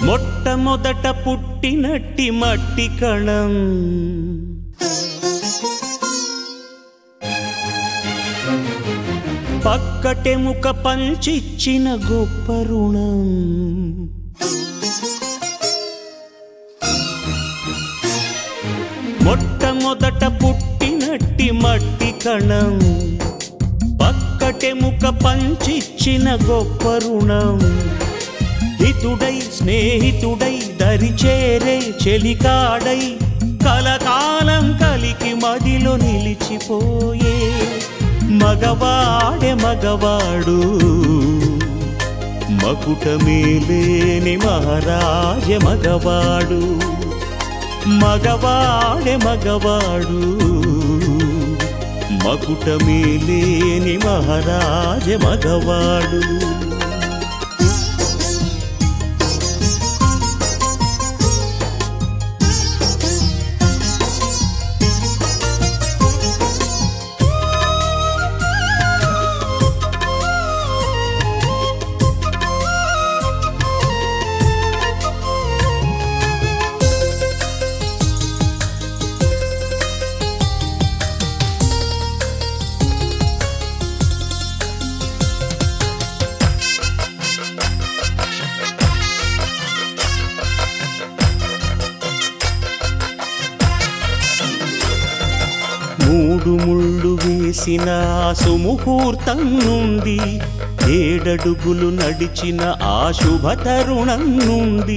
మొట్టమొదట పుట్టినట్టి మట్టి కణం పక్కటెముక పంచిచ్చిన గొప్ప రుణం మొట్టమొదట పుట్టినట్టి మట్టి కణం పక్కటెముక పంచిచ్చిన గొప్ప రుణం హితుడై స్నేహితుడై దరిచేరే చెలికాడై కలకాలం కలికి మదిలో నిలిచిపోయే మగవాడే మగవాడు మకుటమేలేని మహారాజ మగవాడు మగవాడే మగవాడు మకుటమేలేని మహారాజ మగవాడు మూడు ముళ్ళు వేసిన సుముహూర్తం నుండి 7 అడుగులు నడిచిన ఆ శుభ తరుణం నుండి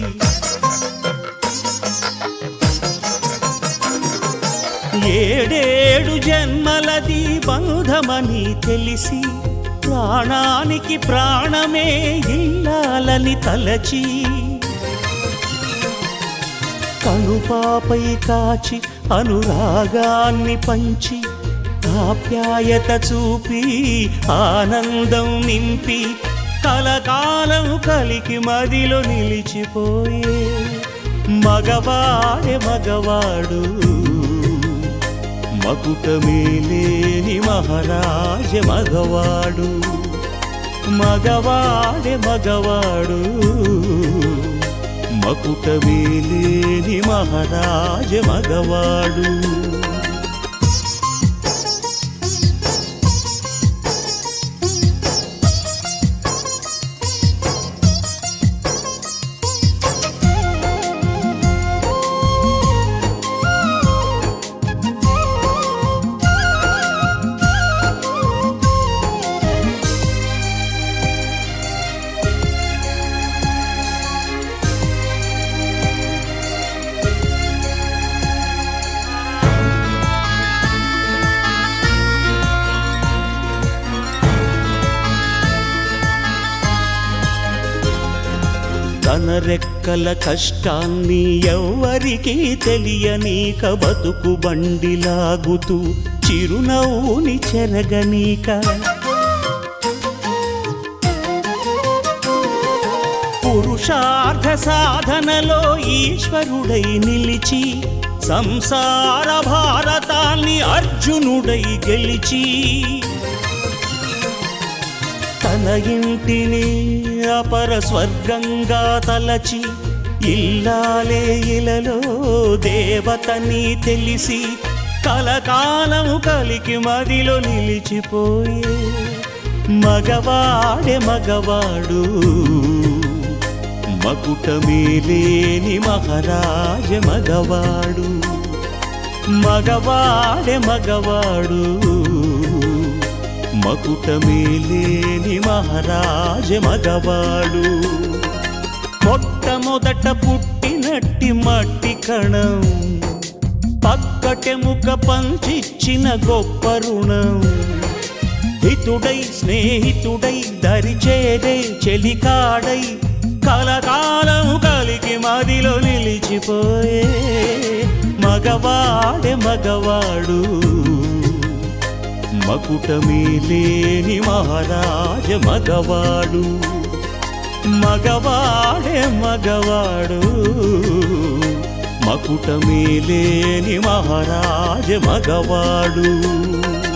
7 జన్మలది బంధమని తెలిసి ప్రాణానికి ప్రాణమే ఇల్లాలని తలచి కనుపాపై కాచి అనురాగాన్ని పంచి ఆప్యాయత చూపి ఆనందం నింపి కలకాలం కలికి మదిలో నిలిచిపోయే మగవాడే మగవాడు మకుటమేలేని మహారాజ మగవాడు మగవాడే మగవాడు మకుటమేలేని మహారాజ మగవాడు తన రెక్కల కష్టాన్ని ఎవ్వరికీ తెలియనీక బతుకు బండిలాగుతూ చిరునవ్వుని చెరగనీక పురుషార్థ సాధనలో ఈశ్వరుడై నిలిచి సంసార భారతాన్ని అర్జునుడై గెలిచి తన ఇంటిని అపర స్వర్గంగా తలచి ఇల్లాలే ఇలలో దేవతని తెలిసి కలకాలం కలికి మదిలో నిలిచిపోయే మగవాడే మగవాడు మకుటమేలేని మహారాజ మగవాడు మగవాడే మగవాడు మకుటమేలేని మహారాజ మగవాడు మొట్టమొదట పుట్టినట్టి మట్టి కణం పక్కటెముక పంచిచ్చిన గొప్ప రుణం హితుడై స్నేహితుడై దరిచేరే చెలికాడై కలకాలం కలికి మదిలో నిలిచిపోయే మగవాడే మగవాడు మకుటమేలేని మహారాజ మగవాడు మగవాడే మగవాడు మకుటమేలేని మహారాజ మగవాడు